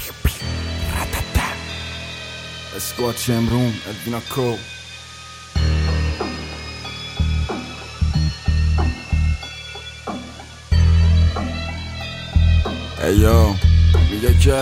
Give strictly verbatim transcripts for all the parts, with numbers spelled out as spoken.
اسکواد چمرون ادوینا کو ایو میگه که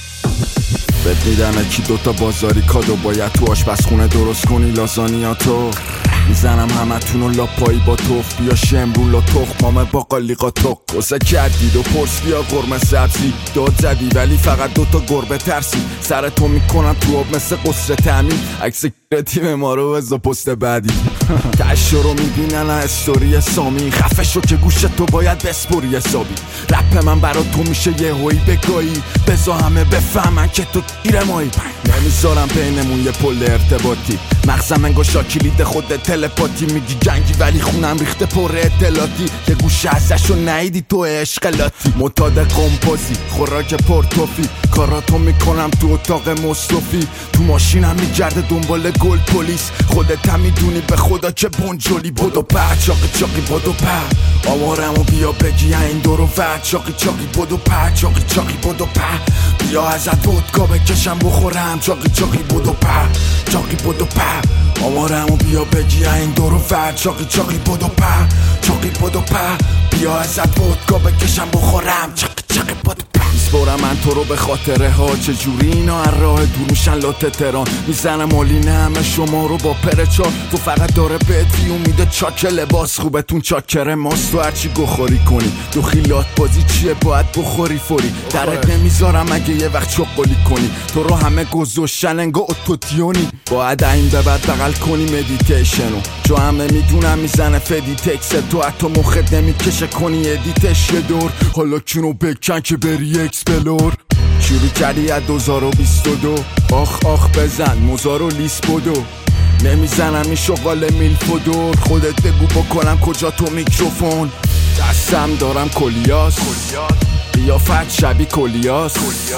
بهت میدن اکی دوتا بازاری کادو باید تو آشپزخونه درست کنی لازانیاتو میزنم همه تونو لاپایی با توف بیا شمرون لا تخمامه با قالیقا توق گسه کردید و پرس بیا قرمه سبزی داد زدی ولی فقط دوتا گربه ترسی سر تو میکنم تو آب مثل قصر تعمیر عکس تیم ما رو بزا پست بعدی تشو رو میبینن استوری سامی خفه شو که گوشت تو باید بسپوری حسابی رپ من برا تو میشه یه هوی بگایی بزا همه بفهمن که تو گیره مایی نمیذارم بینمون یه پل ارتباطی مغزم انگا شاکیلید خود تلپاتی میگی جنگی ولی خونم ریخته پر اطلاعاتی یه گوشه ازشو نهیدی تو اشقلاتی متاد قمپازی خوراک پرتوفی کاراتو میکنم تو اتاق مصطفی تو ماشینم میگرده دنبال گل پلیس خودت هم میدونی به خدا که بونجولی بدو پر چاقی چاقی بدو پر آوارمو بیا بگی این دورو ور چاقی چاقی بدو پر چاقی چاقی بدو پر بیا ازت ودکا بکشم بخورم چاقی چاقی بدو پر چاقی بدو پر آوارمو بیا بگی این دورو ور چاقی چاقی بدو پر چاقی بدو پر بیا ازت ودکا بکشم بخورم چاقی چاقی بدو پر میسپرم من تو رو به خاطره ها چجوری اینا هر راه دور میشن لات تران میزنم مالینه همه شما رو با پرچار تو فقط داره بهت میده چاک لباس خوبتون چاکره ماست تو هرچی گوخوری کنی تو خیلات بازی چیه باید بخوری فوری درت نمیذارم اگه یه وقت چقلی کنی تو رو همه گذاشتن انگا اتوتیونی باید این به بعد بغل کنی مدیتیشنو چو همه میدونم میزنه فدی تکس تو حتی مخت نمیکشه کنی ادیتش یه دور حالا کینو بکن که بری اکسپلور شروع کردی از دوزار و بیست و دو آخ آخ بزن موزار و لیس بدو نمیزنم این شغال میلف و دور خودت بگو بکنم کجا تو میکروفون دستم دارم کلیاس قیافت شبی کلیاس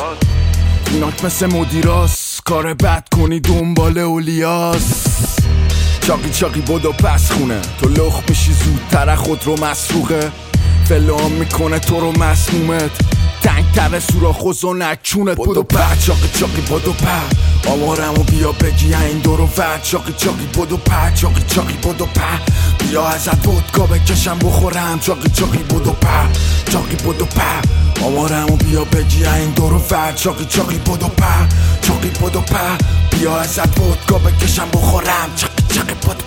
ایناک مثل مدیراس کار بد کنی دنبال اولیاس چاقی چاقی بدو پس خونه تو لخ میشی زودتر خود رو مسروقه فلان میکنه تو رو مسمومت تنگ تر سوراخ و زنکونت بدو پر چاقی چاقی بدو پر آوارمو بیا بگی این دورو ور چاقی چاقی بدو پر چاقی چاقی بدو پر بیا ازت ودکا بکشم بخورم چاقی چاقی بدو پر چاقی بدو پر آوارمو بیا بگی این دورو ور چاقی چاقی بدو پر چاقی بدو پر بیا ازت ودکا بکشم بخورم چاقی چاقی بدو